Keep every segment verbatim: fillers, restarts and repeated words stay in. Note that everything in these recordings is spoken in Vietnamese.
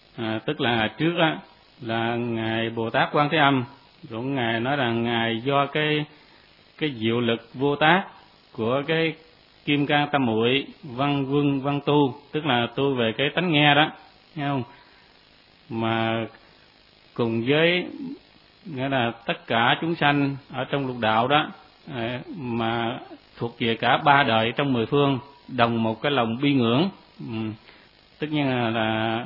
à, tức là trước á là ngài Bồ Tát Quan Thế Âm, cũng ngài nói rằng ngài do cái cái diệu lực vô tác của cái Kim Cang Tam Muội văn vương văn tu, tức là tu về cái tánh nghe đó, nghe không, mà cùng với nghĩa là tất cả chúng sanh ở trong lục đạo đó, mà thuộc về cả ba đời trong mười phương, đồng một cái lòng bi ngưỡng, tất nhiên là, là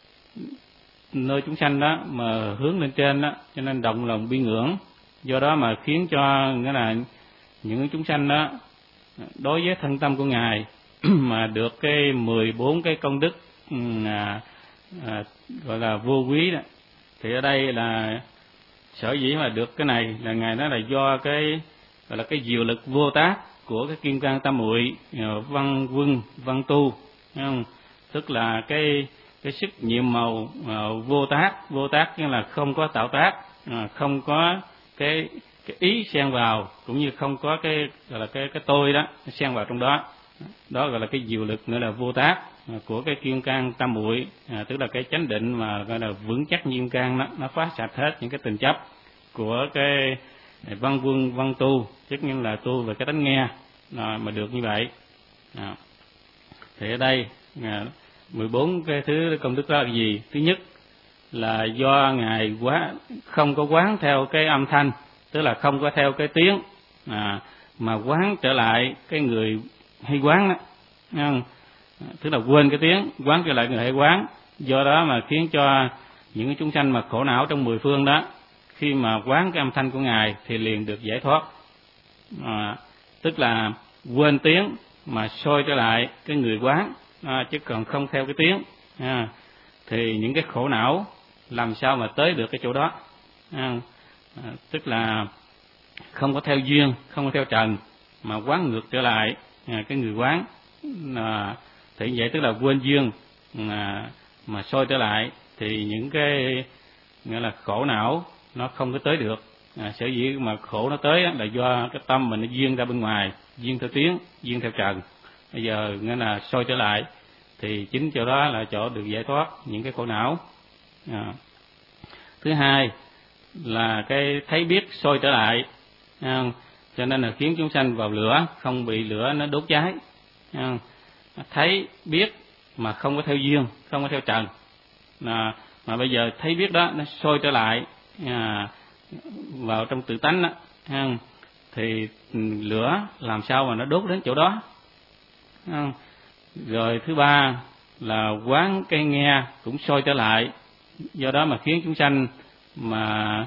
nơi chúng sanh đó mà hướng lên trên đó, cho nên đồng lòng bi ngưỡng, do đó mà khiến cho nghĩa là những chúng sanh đó đối với thân tâm của ngài mà được cái mười bốn cái công đức à, à, gọi là vô quý đó. Thì ở đây là sở dĩ mà được cái này là ngài nói là do cái gọi là cái diệu lực vô tác của cái Kim Cang Tam Muội văn vương văn tu, thấy không? Tức là cái cái sức nhiệm màu uh, vô tác, vô tác nghĩa là không có tạo tác, uh, không có cái cái ý xen vào, cũng như không có cái gọi là cái cái tôi đó xen vào trong đó, đó gọi là cái diệu lực nữa là vô tác uh, của cái Kim Cang Tam Muội, uh, tức là cái chánh định mà gọi là vững chắc như kim cang, nó nó phá sạch hết những cái tình chấp của cái văn vương văn tu, tức nhiên là tu về cái tánh nghe à, mà được như vậy. À. Thì ở đây à, mười bốn cái thứ công đức đó là gì? Thứ nhất là do ngài quá không có quán theo cái âm thanh, tức là không có theo cái tiếng, à, mà quán trở lại cái người hay quán đó, không? Tức là quên cái tiếng, quán trở lại người hay quán, do đó mà khiến cho những cái chúng sanh mà khổ não trong mười phương đó, khi mà quán cái âm thanh của ngài thì liền được giải thoát, à, tức là quên tiếng mà soi trở lại cái người quán, à, chứ còn không theo cái tiếng, à, thì những cái khổ não làm sao mà tới được cái chỗ đó, à, à, tức là không có theo duyên, không có theo trần, mà quán ngược trở lại à, cái người quán, à, thì vậy tức là quên duyên à, mà soi trở lại thì những cái nghĩa là khổ não nó không có tới được. À, sở dĩ mà khổ nó tới là do cái tâm mình nó duyên ra bên ngoài, duyên theo tiếng, duyên theo trần. Bây giờ nghĩa là soi trở lại thì chính chỗ đó là chỗ được giải thoát những cái khổ não. À. Thứ hai là cái thấy biết soi trở lại, à, cho nên là khiến chúng sanh vào lửa không bị lửa nó đốt cháy. À, thấy biết mà không có theo duyên, không có theo trần, à, mà bây giờ thấy biết đó nó soi trở lại à, vào trong tự tánh đó, ha, thì lửa làm sao mà nó đốt đến chỗ đó, ha. Rồi thứ ba là quán cây nghe cũng soi trở lại, do đó mà khiến chúng sanh mà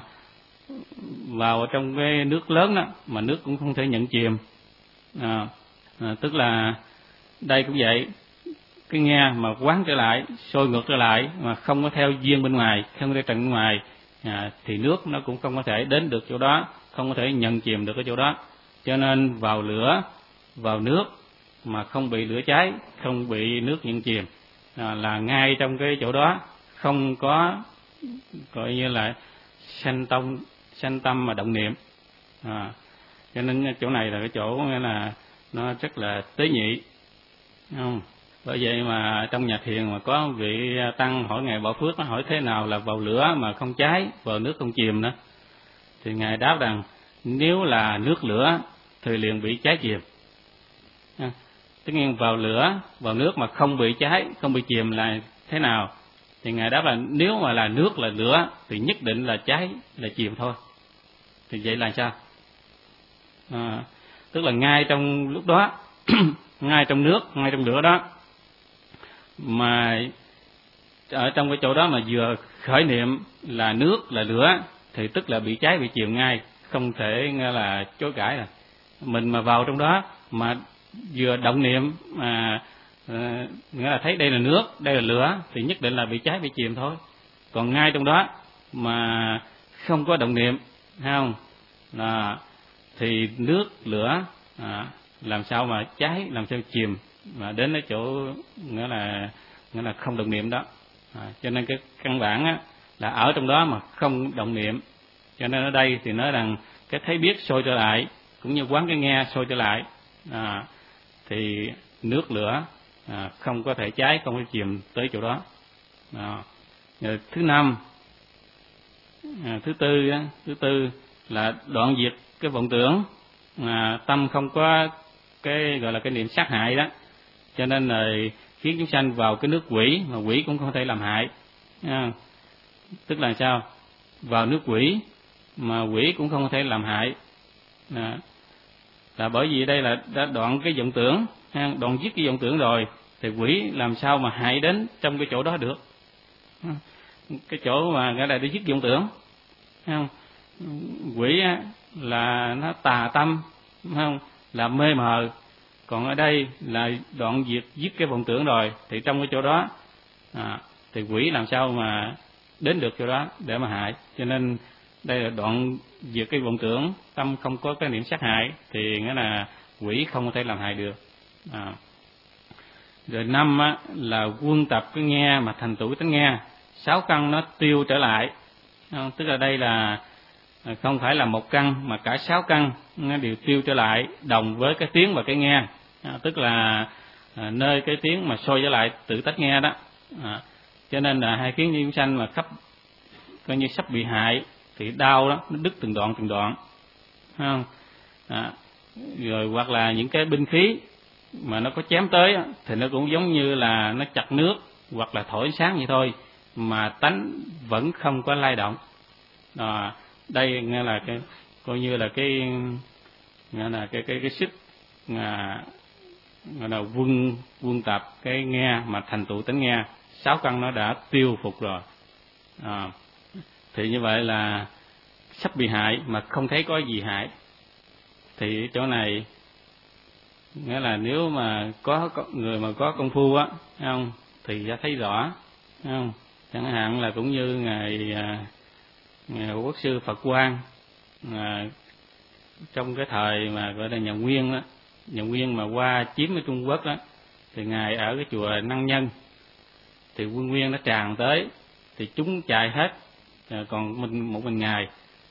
vào trong cái nước lớn đó mà nước cũng không thể nhận chìm, à, à, tức là đây cũng vậy, cái nghe mà quán trở lại, soi ngược trở lại mà không có theo duyên bên ngoài, không có theo trần bên ngoài, à, thì nước nó cũng không có thể đến được chỗ đó, không có thể nhận chìm được cái chỗ đó. Cho nên vào lửa, vào nước mà không bị lửa cháy, không bị nước nhận chìm, à, là ngay trong cái chỗ đó không có gọi như là sanh tâm, sanh tâm mà động niệm, à, cho nên chỗ này là cái chỗ nghĩa là nó rất là tế nhị, không? Bởi vậy mà trong nhà thiền mà có vị tăng hỏi ngài Bảo Phước, nó hỏi thế nào là vào lửa mà không cháy, vào nước không chìm nữa, thì ngài đáp rằng nếu là nước lửa thì liền bị cháy chìm. À, tất nhiên vào lửa, vào nước mà không bị cháy, không bị chìm là thế nào? Thì ngài đáp là nếu mà là nước là lửa thì nhất định là cháy, là chìm thôi. Thì vậy là sao? À, tức là ngay trong lúc đó, ngay trong nước, ngay trong lửa đó, mà ở trong cái chỗ đó mà vừa khởi niệm là nước là lửa thì tức là bị cháy, bị chìm ngay, không thể nghe là chối cãi. Là mình mà vào trong đó mà vừa động niệm mà à, nghĩa là thấy đây là nước, đây là lửa thì nhất định là bị cháy, bị chìm thôi. Còn ngay trong đó mà không có động niệm, thấy không, là thì nước lửa à, làm sao mà cháy, làm sao chìm mà đến cái chỗ nghĩa là nghĩa là không động niệm đó, à, cho nên cái căn bản á, là ở trong đó mà không động niệm. Cho nên ở đây thì nói rằng cái thấy biết soi trở lại cũng như quán cái nghe soi trở lại, à, thì nước lửa à, không có thể cháy, không có chìm tới chỗ đó. À, Rồi thứ năm, à, thứ tư thứ tư là đoạn diệt cái vọng tưởng, à, tâm không có cái gọi là cái niệm sát hại đó, cho nên là khiến chúng sanh vào cái nước quỷ, mà quỷ cũng không thể làm hại. À, tức là sao? Vào nước quỷ mà quỷ cũng không thể làm hại. À, là bởi vì đây là đã đoạn cái vọng tưởng, đoạn dứt cái vọng tưởng rồi thì quỷ làm sao mà hại đến trong cái chỗ đó được. Cái chỗ mà gọi là để dứt vọng tưởng, không? Quỷ là nó tà tâm, không? Là mê mờ. Còn ở đây là đoạn diệt dứt cái vọng tưởng rồi thì trong cái chỗ đó à, thì quỷ làm sao mà đến được chỗ đó để mà hại. Cho nên đây là đoạn diệt cái vọng tưởng, tâm không có cái niệm sát hại thì nghĩa là quỷ không có thể làm hại được. À. Rồi năm á, là quân tập cái nghe mà thành tựu tánh nghe, sáu căn nó tiêu trở lại. À, tức là đây là không phải là một căn mà cả sáu căn nó đều tiêu trở lại đồng với cái tiếng và cái nghe. À, tức là à, nơi cái tiếng mà soi trở lại tự tách nghe đó. À, cho nên là hai kiến chúng sanh mà khắp coi như sắp bị hại thì đau đó, nó đứt từng đoạn từng đoạn, không? À, rồi hoặc là những cái binh khí mà nó có chém tới thì nó cũng giống như là nó chặt nước hoặc là thổi ánh sáng vậy thôi, mà tánh vẫn không có lay động. À, đây nghe là cái coi như là cái nghe là cái cái cái sức à, gọi là quân quân tập cái nghe mà thành tựu tánh nghe, sáu căn nó đã tiêu phục rồi. À, thì như vậy là sắp bị hại mà không thấy có gì hại. Thì chỗ này nghĩa là nếu mà có, có người mà có công phu á, không, thì đã thấy rõ, không? Chẳng hạn là cũng như ngài, ngài Quốc sư Phật Quang, à, trong cái thời mà gọi là nhà Nguyên đó, nhà Nguyên mà qua chiếm ở Trung Quốc đó, thì ngài ở cái chùa Năng Nhân, thì quân Nguyên nó tràn tới, thì chúng chạy hết, còn mình một mình ngài.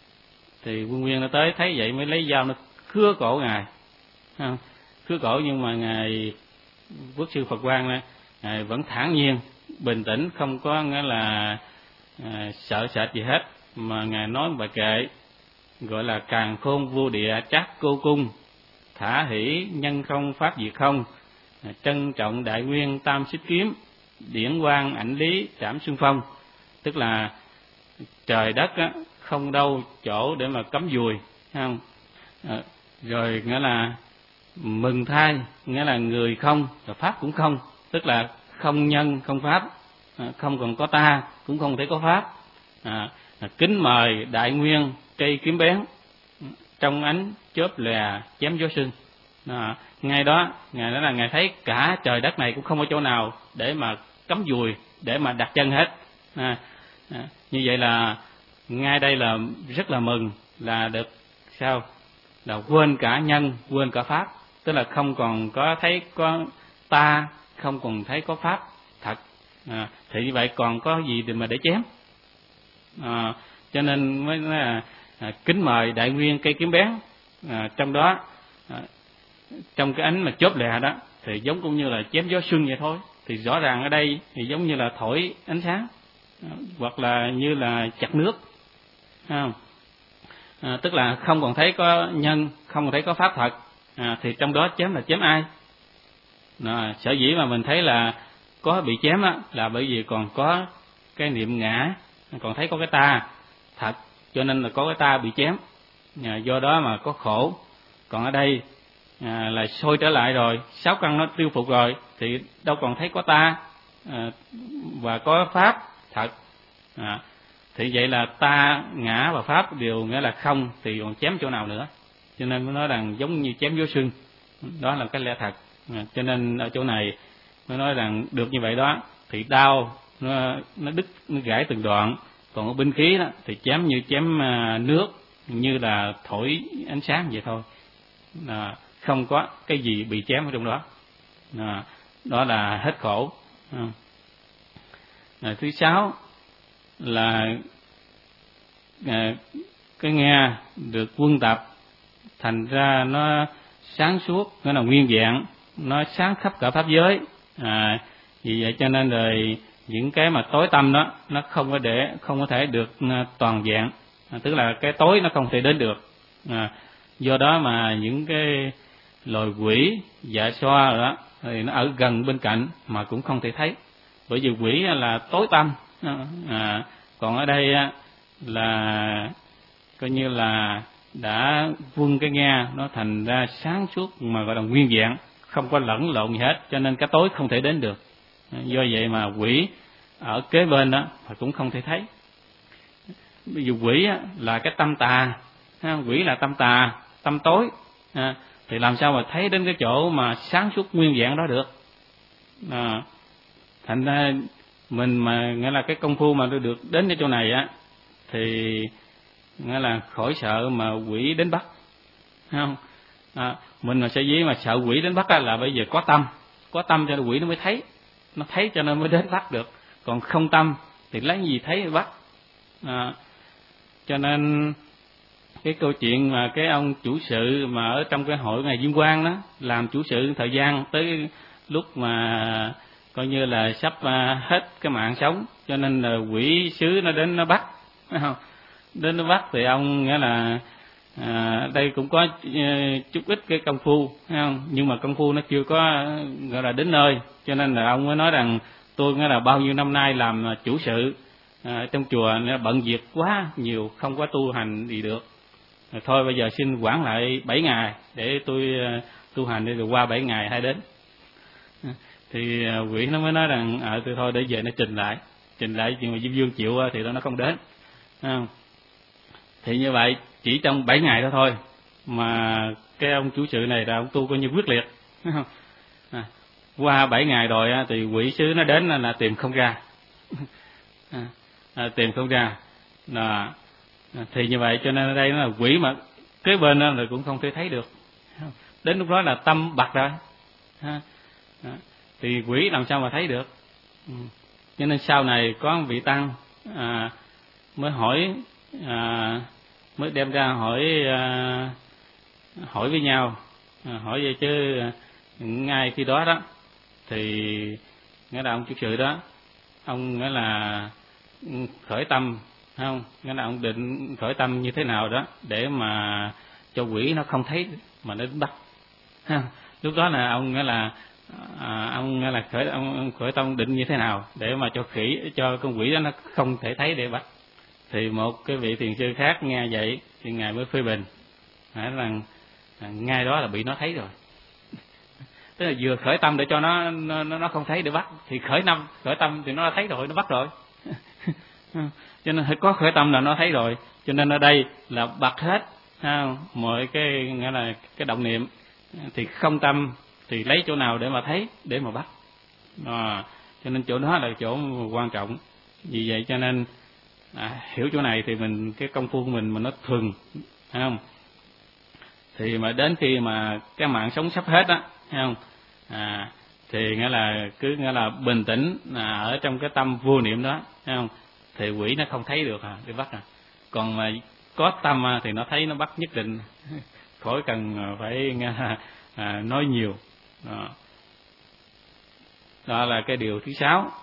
Thì quân Nguyên nó tới thấy vậy mới lấy dao nó khứa cổ ngài, không? Khứa cổ, nhưng mà ngài Quốc sư Phật Quang này, ngài vẫn thản nhiên, bình tĩnh, không có nghĩa là à, sợ sệt gì hết, mà ngài nói bài kệ gọi là càn khôn vô địa trác cô cung, thả hỷ nhân không pháp diệt không, trân trọng đại nguyên tam xích kiếm, điển quang ảnh lý trảm xuân phong. Tức là trời đất á, không đâu chỗ để mà cấm dùi, không? À, rồi nghĩa là mừng thai, nghĩa là người không, và pháp cũng không, tức là không nhân không pháp, à, không còn có ta cũng không thể có pháp. À, kính mời đại nguyên cây kiếm bén, trong ánh chớp lè chém gió sưng. À, ngay đó ngài nói là ngài thấy cả trời đất này cũng không có chỗ nào để mà cấm dùi, để mà đặt chân hết. À, à, như vậy là ngay đây là rất là mừng, là được sao là quên cả nhân, quên cả pháp, tức là không còn có thấy có ta, không còn thấy có pháp thật. À, thì như vậy còn có gì để mà để chém. À, cho nên mới nói là à, kính mời đại nguyên cây kiếm bén. À, trong đó à, trong cái ánh mà chớp lè đó thì giống cũng như là chém gió xuân vậy thôi. Thì rõ ràng ở đây thì giống như là thổi ánh sáng, à, hoặc là như là chặt nước, à, à, tức là không còn thấy có nhân, không còn thấy có pháp thật. À, thì trong đó chém là chém ai? À, sở dĩ mà mình thấy là có bị chém á, là bởi vì còn có cái niệm ngã, còn thấy có cái ta thật, cho nên là có cái ta bị chém. À, do đó mà có khổ. Còn ở đây à, là sôi trở lại rồi, sáu căn nó tiêu phục rồi, thì đâu còn thấy có ta à, và có pháp thật. À, thì vậy là ta, ngã và pháp đều nghĩa là không, thì còn chém chỗ nào nữa? Cho nên mới nói rằng giống như chém gió sưng, đó là cái lẽ thật. À, cho nên ở chỗ này mới nói rằng được như vậy đó, thì đau nó nó đứt, nó gãy từng đoạn. Còn ở binh khí đó thì chém như chém nước, như là thổi ánh sáng vậy thôi. À, không có cái gì bị chém ở trong đó. À, đó là hết khổ. À. À, thứ sáu là à, cái nghe được quân tập, thành ra nó sáng suốt, nó là nguyên vẹn, nó sáng khắp cả pháp giới. À, vì vậy cho nên rồi những cái mà tối tâm đó nó không có để không có thể được toàn vẹn, à, tức là cái tối nó không thể đến được. À, do đó mà những cái loài quỷ dạ xoa rồi đó thì nó ở gần bên cạnh mà cũng không thể thấy, bởi vì quỷ là tối tâm. À, còn ở đây là coi như là đã vun cái nghe nó thành ra sáng suốt mà gọi là nguyên vẹn, không có lẫn lộn gì hết, cho nên cái tối không thể đến được. Do vậy mà quỷ ở kế bên đó mà cũng không thể thấy. Ví dụ quỷ là cái tâm tà, quỷ là tâm tà, tâm tối, à, thì làm sao mà thấy đến cái chỗ mà sáng suốt nguyên vẹn đó được. À, thành ra mình mà nghĩa là cái công phu mà được đến cái chỗ này á thì nghĩa là khỏi sợ mà quỷ đến bắt, không? À, mình mà sở dĩ mà sợ quỷ đến bắt á, là bây giờ có tâm, có tâm cho nên quỷ nó mới thấy, nó thấy cho nên mới đến bắt được. Còn không tâm thì lấy gì thấy bắt. À, cho nên cái câu chuyện mà cái ông chủ sự mà ở trong cái hội ngày Diên Quang đó làm chủ sự thời gian tới lúc mà coi như là sắp hết cái mạng sống, cho nên là quỷ sứ nó đến nó bắt, đến nó bắt thì ông nghĩa là à, đây cũng có chút ít cái công phu, thấy không? Nhưng mà công phu nó chưa có gọi là đến nơi, cho nên là ông mới nói rằng tôi nghĩa là bao nhiêu năm nay làm chủ sự à, trong chùa bận việc quá nhiều, không có tu hành gì được. Rồi thôi bây giờ xin quản lại bảy ngày để tôi tu hành, đi rồi qua bảy ngày hay đến. Thì quỷ nó mới nói rằng à, tôi thôi để về nó trình lại, trình lại chuyện mà Diêm Vương chịu thì nó không đến. Không? Thì như vậy chỉ trong bảy ngày đó thôi mà cái ông chủ sự này là ông tu coi như quyết liệt. À, qua bảy ngày rồi thì quỷ sứ nó đến là, là tìm không ra. À, à, tìm không ra. À, thì như vậy cho nên ở đây nó là quỷ mà kế bên đó là cũng không thể thấy được. Đến lúc đó là tâm bặt rồi. À, thì quỷ làm sao mà thấy được. Ừ. Cho nên sau này có một vị tăng à, mới hỏi à, mới đem ra hỏi à, hỏi với nhau, à, hỏi vậy chứ ngay khi đó đó thì nghĩa là ông chủ sự đó, ông nghĩa là khởi tâm, không, nghĩa là ông định khởi tâm như thế nào đó để mà cho quỷ nó không thấy mà nó đến bắt. Lúc đó là ông nghĩa là à, ông nghĩa là khởi ông, ông khởi tâm định như thế nào để mà cho khỉ cho con quỷ đó nó không thể thấy để bắt. Thì một cái vị thiền sư khác nghe vậy thì ngài mới phê bình, nói rằng à, ngay đó là bị nó thấy rồi. Tức là vừa khởi tâm để cho nó nó nó không thấy để bắt, thì khởi năm khởi tâm thì nó đã thấy rồi, nó bắt rồi. Cho nên phải có khởi tâm là nó thấy rồi. Cho nên ở đây là bật hết ha, mọi cái nghĩa là cái động niệm, thì không tâm thì lấy chỗ nào để mà thấy, để mà bắt. À, cho nên chỗ đó là chỗ quan trọng. Vì vậy cho nên à, hiểu chỗ này thì mình cái công phu của mình mà nó thuần, thấy không? Thì mà đến khi mà cái mạng sống sắp hết á, thấy không? À, thì nghĩa là cứ nghĩa là bình tĩnh à, ở trong cái tâm vô niệm đó, thấy không? Thì quỷ nó không thấy được à, để bắt à. Còn mà có tâm à, thì nó thấy, nó bắt nhất định, khỏi cần phải nghe, à, nói nhiều. Đó. Đó là cái điều thứ sáu.